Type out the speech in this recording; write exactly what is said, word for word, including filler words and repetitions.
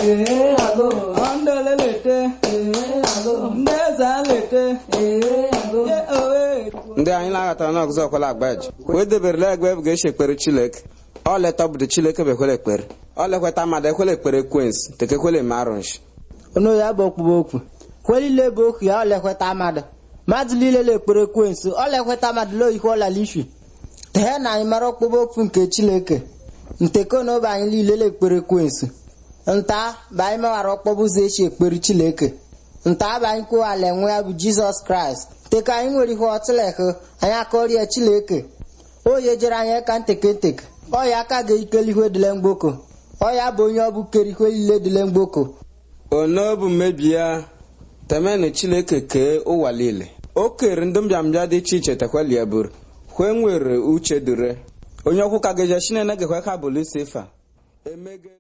eh ago ondele lete eh ago ndeza lete eh ago ndị anyị na-aghọtara na ọgụzọ ọkwala agbaji wee deberela egbe bụ ga-eche ekpere Chineke ọ leta obodo Chineke bụ ekwele ekpere ọ lekweta mmadụ ekwele ekpere Ekwensu teke ekwele marụnshi ono ya bụ okwu okwu kwelile bụ okwu ya ọ lekweta mmadụ mmadụ niile na-ekpere Ekwensu ọ lekweta mmadụ lo ihe ọla lishi tehe na anyị mara ọkpụkpọ okwu nke Chineke nteko na obe anyị niile na-ekpere Ekwensu nta bụ anyị mewara ọkpọbụ ụzọ echi ekpere Chineke nta bụ anyị kwuwala enwe ya bụ Jizọs Kraịst teka anyị nwere ihe ọtụlekụ anyị akọrịa Chineke oye jere anyị ka nteke nteke ọ ya aka ga-ikeli ihe dịle mgboko ọ ya bụ onye ọ bụ kere ihe niile dịle mgboko ono bụ mmebi ya temenu Chineke kee ụwa niile o kere ndị mbịambịa dị iche iche tekweli ya bụrụ kwe nwere uche dure onye ọkwụ ka geje Chineke gekwe ka bụlụ sefa emege